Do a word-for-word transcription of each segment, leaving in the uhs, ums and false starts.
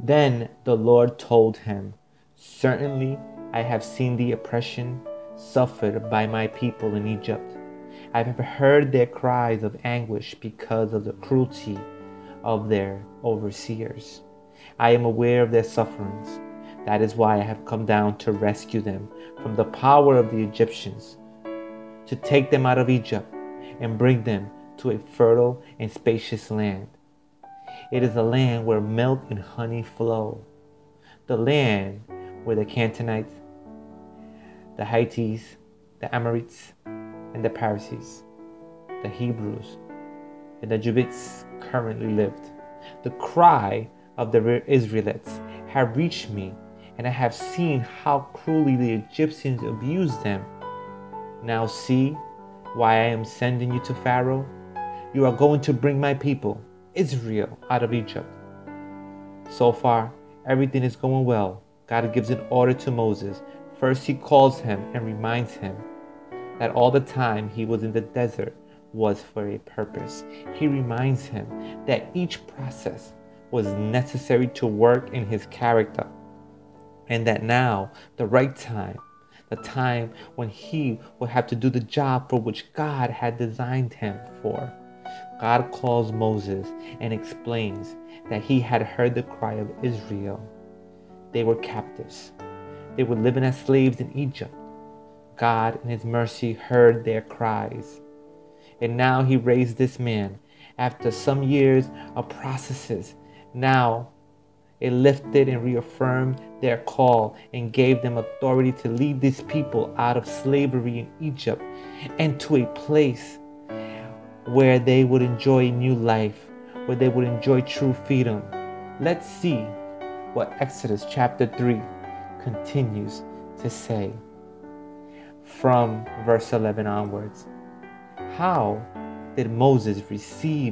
Then the Lord told him, "Certainly I have seen the oppression suffered by my people in Egypt. I have heard their cries of anguish because of the cruelty of their overseers. I am aware of their sufferings. That is why I have come down to rescue them from the power of the Egyptians, to take them out of Egypt and bring them to a fertile and spacious land. It is a land where milk and honey flow, the land where the Canaanites, the Hittites, the Amorites, and the Perizzites, the Hebrews, and the Jebusites currently lived. The cry of the Israelites have reached me, and I have seen how cruelly the Egyptians abused them. Now see why I am sending you to Pharaoh. You are going to bring my people, Israel, out of Egypt." So far, everything is going well. God gives an order to Moses. First, he calls him and reminds him that all the time he was in the desert was for a purpose. He reminds him that each process was necessary to work in his character, and that now, the right time, the time when he would have to do the job for which God had designed him for. God calls Moses and explains that he had heard the cry of Israel. They were captives. They were living as slaves in Egypt. God, in his mercy, heard their cries. And now he raised this man after some years of processes. Now it lifted and reaffirmed their call and gave them authority to lead these people out of slavery in Egypt and to a place where they would enjoy new life, where they would enjoy true freedom. Let's see what Exodus chapter three continues to say from verse eleven onwards. How did Moses receive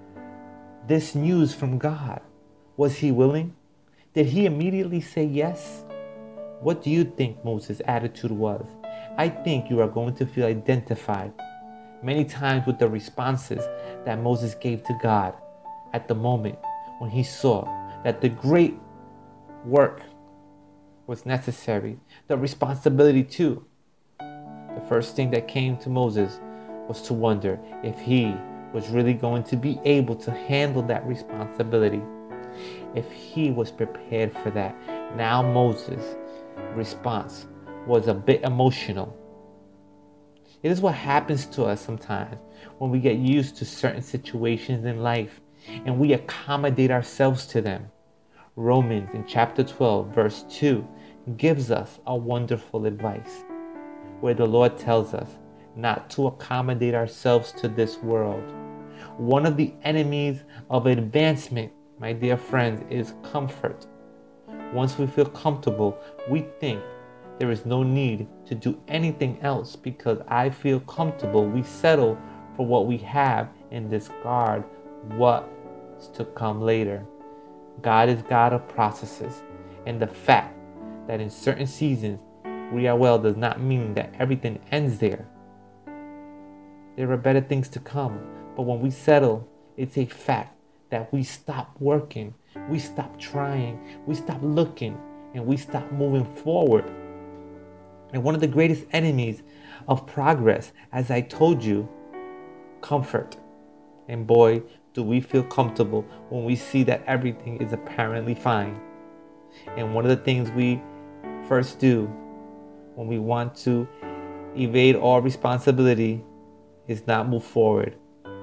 this news from God? Was he willing? Did he immediately say yes? What do you think Moses' attitude was? I think you are going to feel identified many times with the responses that Moses gave to God at the moment when he saw that the great work was necessary, the responsibility too. The first thing that came to Moses was to wonder if he was really going to be able to handle that responsibility, if he was prepared for that. Now Moses' response was a bit emotional. It is what happens to us sometimes when we get used to certain situations in life and we accommodate ourselves to them. Romans in chapter twelve verse two gives us a wonderful advice where the Lord tells us not to accommodate ourselves to this world. One of the enemies of advancement, my dear friends, is comfort. Once we feel comfortable, we think there is no need to do anything else because I feel comfortable. We settle for what we have and discard what's to come later. God is God of processes, and the fact that in certain seasons we are well does not mean that everything ends there. There are better things to come, but when we settle, it's a fact that we stop working, we stop trying, we stop looking, and we stop moving forward. And one of the greatest enemies of progress, as I told you, comfort. And boy, do we feel comfortable when we see that everything is apparently fine. And one of the things we first do when we want to evade all responsibility is not move forward.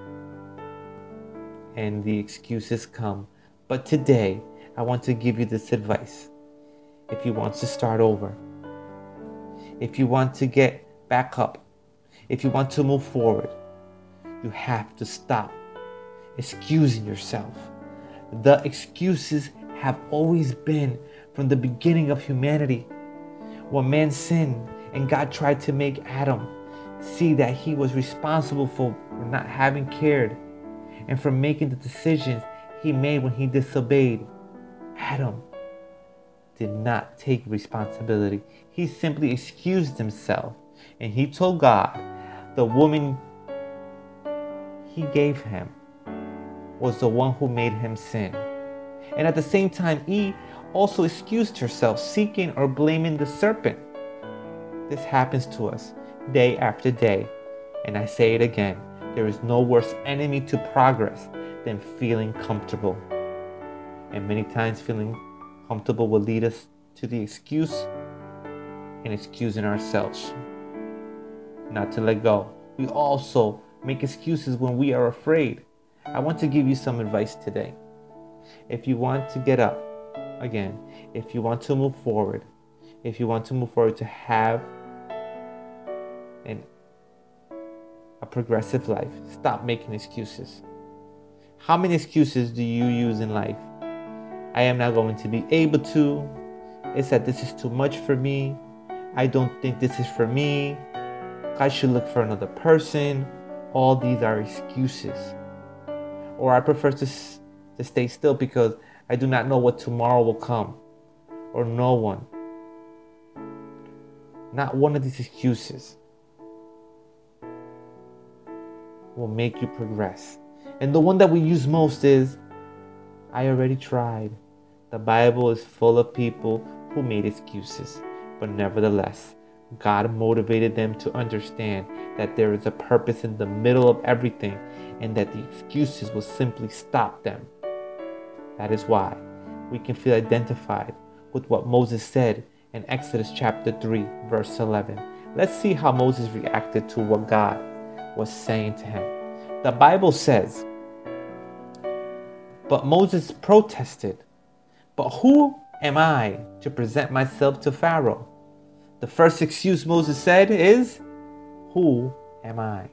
And the excuses come. But today, I want to give you this advice. If you want to start over, if you want to get back up, if you want to move forward, you have to stop excusing yourself. The excuses have always been from the beginning of humanity. When man sinned and God tried to make Adam see that he was responsible for not having cared and for making the decisions he made when he disobeyed, Adam did not take responsibility. He simply excused himself, and he told God the woman he gave him was the one who made him sin. And at the same time, Eve also excused herself, seeking or blaming the serpent. This happens to us day after day. And I say it again, there is no worse enemy to progress than feeling comfortable. And many times feeling comfortable will lead us to the excuse and excusing ourselves. Not to let go. We also make excuses when we are afraid. I want to give you some advice today. If you want to get up, again, if you want to move forward, if you want to move forward to have an, a progressive life, stop making excuses. How many excuses do you use in life? I am not going to be able to. It's that this is too much for me. I don't think this is for me. I should look for another person. All these are excuses. Or I prefer to, to stay still because I do not know what tomorrow will come. Or no one. Not one of these excuses will make you progress. And the one that we use most is, I already tried. The Bible is full of people who made excuses. But nevertheless, God motivated them to understand that there is a purpose in the middle of everything and that the excuses will simply stop them. That is why we can feel identified with what Moses said in Exodus chapter three, verse eleven. Let's see how Moses reacted to what God was saying to him. The Bible says, but Moses protested, but who am I to present myself to Pharaoh? The first excuse Moses said is, who am I?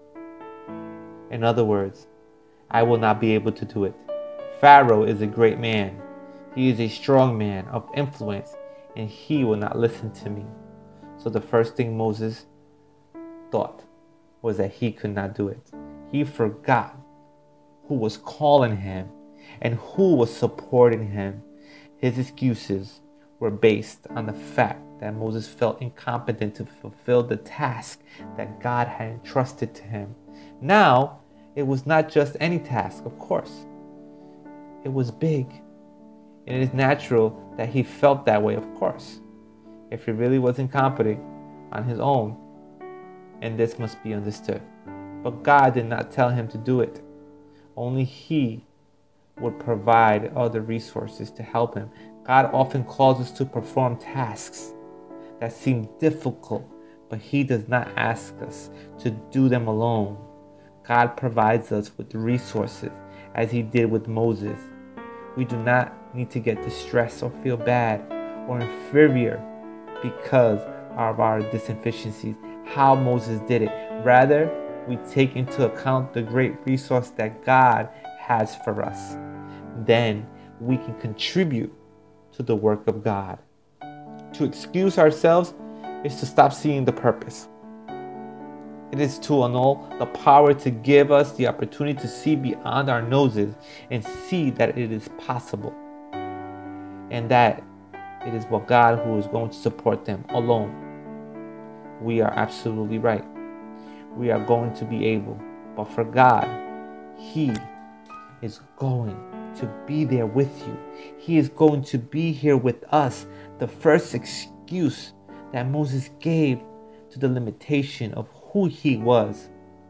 In other words, I will not be able to do it. Pharaoh is a great man. He is a strong man of influence, and he will not listen to me. So the first thing Moses thought was that he could not do it. He forgot who was calling him and who was supporting him. His excuses were based on the fact that Moses felt incompetent to fulfill the task that God had entrusted to him. Now, it was not just any task, of course. It was big. And it is natural that he felt that way, of course. If he really was incompetent on his own, and this must be understood. But God did not tell him to do it. Only he would provide other resources to help him. God often calls us to perform tasks that seem difficult, but he does not ask us to do them alone. God provides us with resources, as he did with Moses. We do not need to get distressed or feel bad or inferior because of our deficiencies, how Moses did it. Rather, we take into account the great resource that God has for us. Then we can contribute to the work of God. To excuse ourselves is to stop seeing the purpose. It is to annul the power to give us the opportunity to see beyond our noses and see that it is possible. And that it is what God who is going to support them alone. We are absolutely right. We are going to be able. But for God, he is going to be there with you. He is going to be here with us. The first excuse that Moses gave to the limitation of who he was.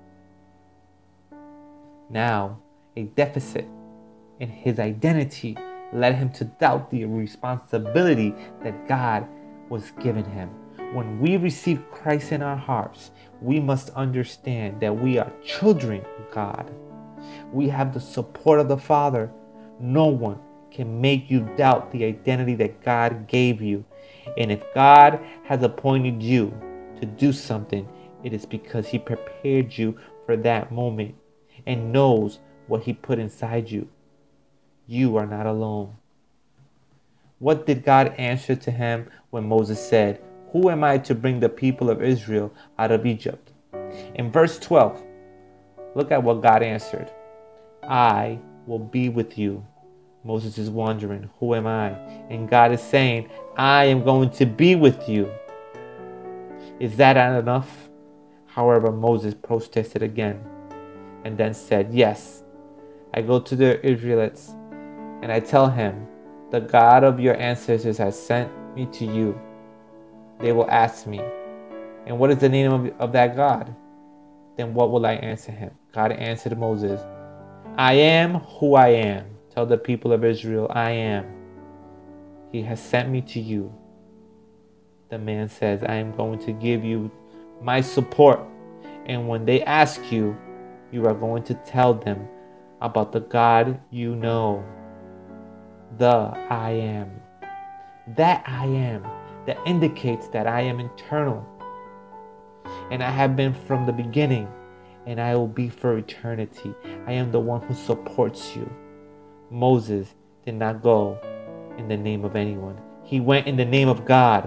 Now, a deficit in his identity led him to doubt the responsibility that God was giving him. When we receive Christ in our hearts, we must understand that we are children of God. We have the support of the Father. No one can make you doubt the identity that God gave you. And if God has appointed you to do something, it is because he prepared you for that moment and knows what he put inside you. You are not alone. What did God answer to him when Moses said, who am I to bring the people of Israel out of Egypt? In verse twelve, look at what God answered. I will be with you. Moses is wondering, who am I? And God is saying, I am going to be with you. Is that not enough? However, Moses protested again and then said, yes, I go to the Israelites and I tell him, the God of your ancestors has sent me to you, they will ask me, and what is the name of, of that God? Then what will I answer him? God answered Moses, I am who I am. Tell the people of Israel, I am. He has sent me to you. The man says, I am going to give you my support. And when they ask you, you are going to tell them about the God you know. The I am. That I am. That indicates that I am eternal. And I have been from the beginning. And I will be for eternity. I am the one who supports you. Moses did not go in the name of anyone. He went in the name of God.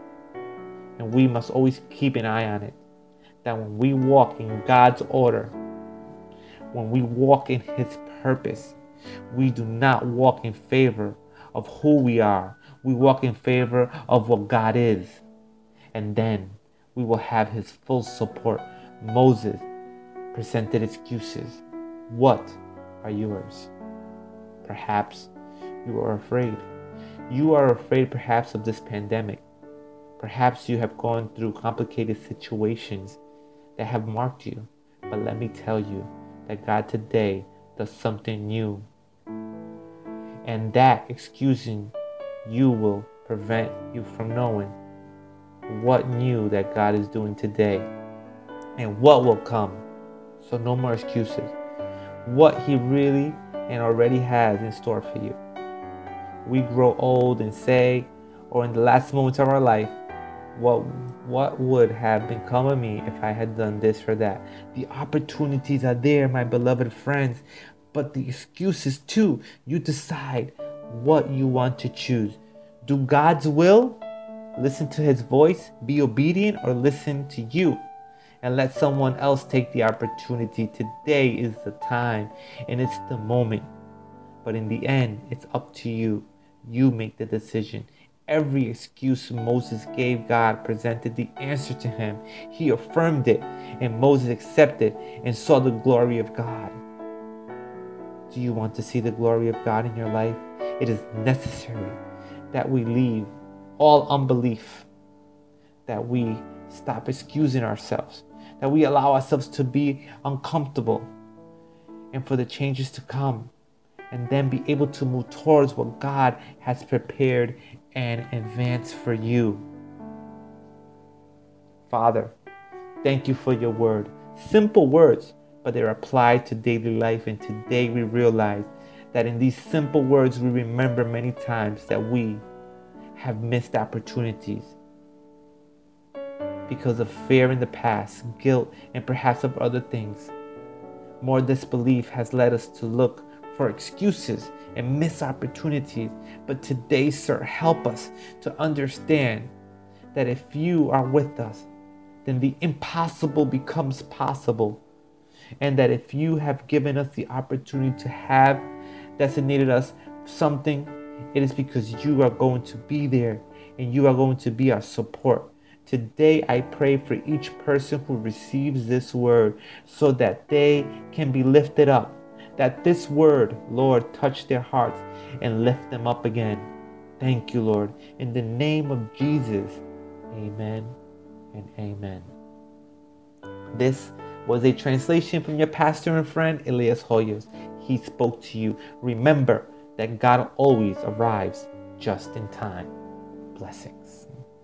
And we must always keep an eye on it. That when we walk in God's order, when we walk in His purpose, we do not walk in favor of who we are. We walk in favor of what God is. And then we will have His full support. Moses presented excuses. What are yours? Perhaps you are afraid. You are afraid perhaps of this pandemic. Perhaps you have gone through complicated situations that have marked you. But let me tell you that God today does something new. And that excusing you will prevent you from knowing what new that God is doing today and what will come. So no more excuses. What He really and already has in store for you. We grow old and say, or in the last moments of our life, What what would have become of me if I had done this or that? The opportunities are there, my beloved friends, but the excuses too. You decide what you want to choose. Do God's will, listen to His voice, be obedient, or listen to you and let someone else take the opportunity. Today is the time and it's the moment. But in the end, it's up to you. You make the decision. Every excuse Moses gave, God presented the answer to him. He affirmed it, and Moses accepted and saw the glory of God. Do you want to see the glory of God in your life? It is necessary that we leave all unbelief, that we stop excusing ourselves, that we allow ourselves to be uncomfortable, and for the changes to come, and then be able to move towards what God has prepared and advance for you. Father, thank you for your word. Simple words, but they're applied to daily life. And today we realize that in these simple words, we remember many times that we have missed opportunities because of fear in the past, guilt, and perhaps of other things. More disbelief has led us to look for excuses and miss opportunities. But today, sir, help us to understand that if you are with us, then the impossible becomes possible. And that if you have given us the opportunity to have designated us something, it is because you are going to be there and you are going to be our support. Today, I pray for each person who receives this word so that they can be lifted up. That this word, Lord, touch their hearts and lift them up again. Thank you, Lord. In the name of Jesus, amen and amen. This was a translation from your pastor and friend, Elias Hoyos. He spoke to you. Remember that God always arrives just in time. Blessings.